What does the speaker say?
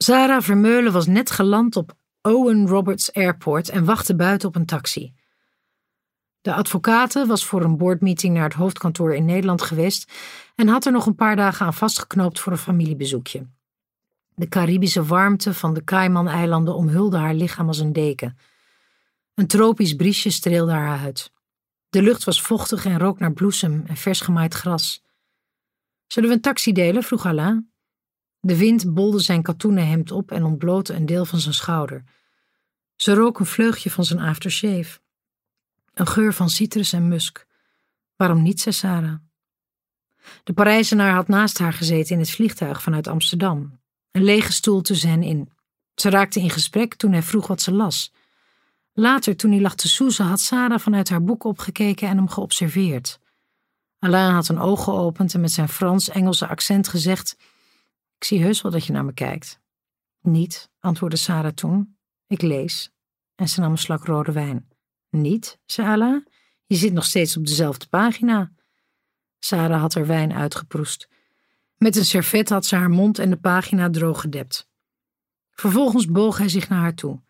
Sarah Vermeulen was net geland op Owen Roberts Airport en wachtte buiten op een taxi. De advocate was voor een boardmeeting naar het hoofdkantoor in Nederland geweest en had er nog een paar dagen aan vastgeknoopt voor een familiebezoekje. De Caribische warmte van de Cayman-eilanden omhulde haar lichaam als een deken. Een tropisch briesje streelde haar huid. De lucht was vochtig en rook naar bloesem en vers gemaaid gras. Zullen we een taxi delen? Vroeg Alain. De wind bolde zijn katoenen hemd op en ontblootte een deel van zijn schouder. Ze rook een vleugje van zijn aftershave. Een geur van citrus en musk. Waarom niet, zei Sarah. De Parijzenaar had naast haar gezeten in het vliegtuig vanuit Amsterdam. Een lege stoel tussen hen in. Ze raakte in gesprek toen hij vroeg wat ze las. Later, toen hij lag te soezen, had Sarah vanuit haar boek opgekeken en hem geobserveerd. Alain had een oog geopend en met zijn Frans-Engelse accent gezegd: "Ik zie heus wel dat je naar me kijkt." "Niet," antwoordde Sarah toen. "Ik lees." En ze nam een slak rode wijn. "Niet," zei Alain. "Je zit nog steeds op dezelfde pagina." Sarah had haar wijn uitgeproest. Met een servet had ze haar mond en de pagina droog gedept. Vervolgens boog hij zich naar haar toe.